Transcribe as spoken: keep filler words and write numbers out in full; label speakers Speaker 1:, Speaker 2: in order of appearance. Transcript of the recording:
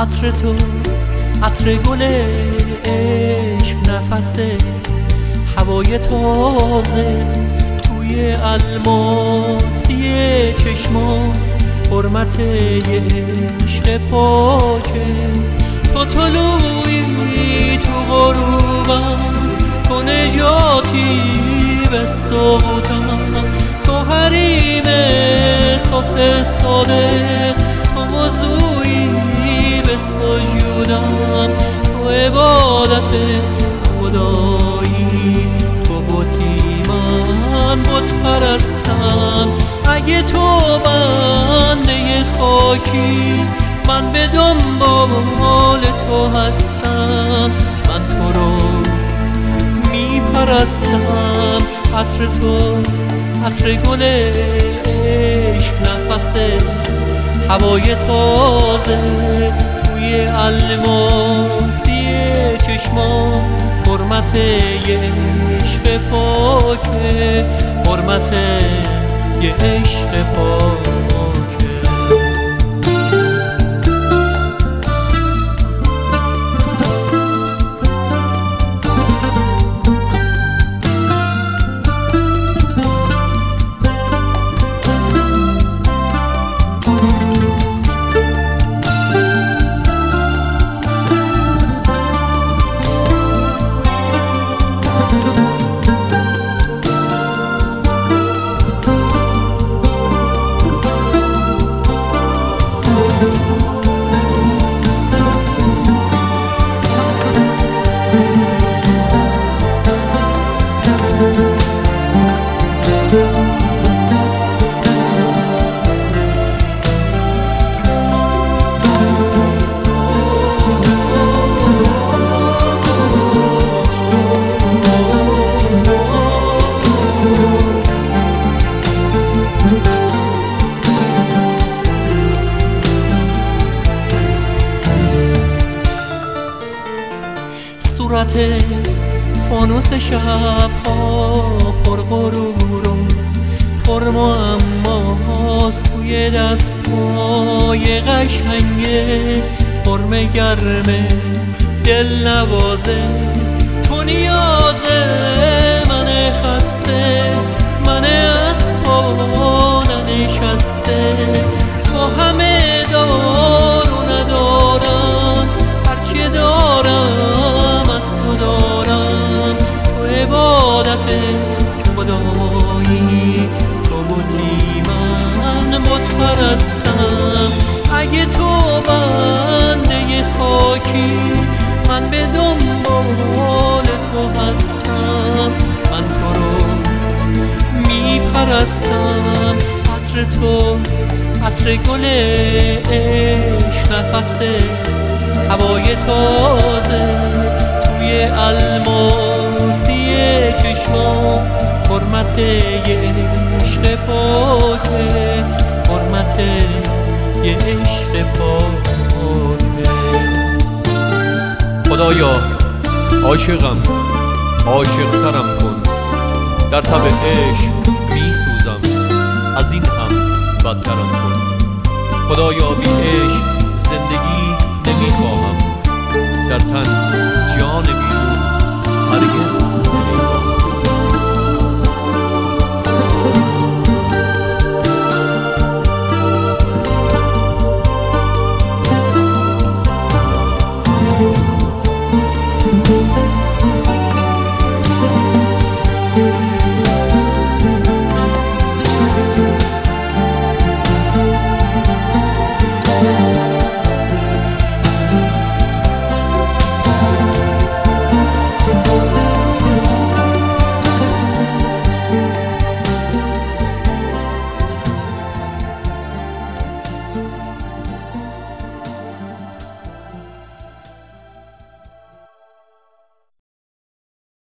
Speaker 1: عطر تو، عطر گل عشق، نفس هوای تازه توی الماسی چشمان، حرمت یه عشق پاکه. تو طلوعی تو غروبم، تو نجاتی به صبحم، تو حریم صبح صادق، تو وضوعی به سجودم، تو عبادت خدایی، تو بودی من بت پرستم. اگه تو بنده خاکی، من به دنبال تو هستم، من تو رو میپرستم. عطر تو، عطر گل عشق، نفس هوای تازه توی الماسی چشمان، حرمت یه عشق پاکه، حرمت یه عشق پاکه. صورت فانوس شب‌ها پر غرور و پر معماست، توی دستای قشنگه حرمه گرمه دل نوازه. تو نیازه من خسته، من از پا ننشسته، تو همه دار و ندارم، هرچی دارم از تو دارم. تو عبادت خدایی، تو بودی من بت پرستم. اگه تو بنده خاکی، من به دنبال تو هستم، من تو رو میپرستم. عطر تو، عطر گل عشق، نفس هوای تازه توی الماسی چشمان، حرمت یه عشق پاکه، حرمت یه عشق پاکه.
Speaker 2: خدایا عاشقم، عاشقترم کن، در تب عشق میسوزم، از این هم بدترم کن. خدایا بی عشق زندگی نمیخواهم، در تن جان بی روح هرگز نمیخواهم.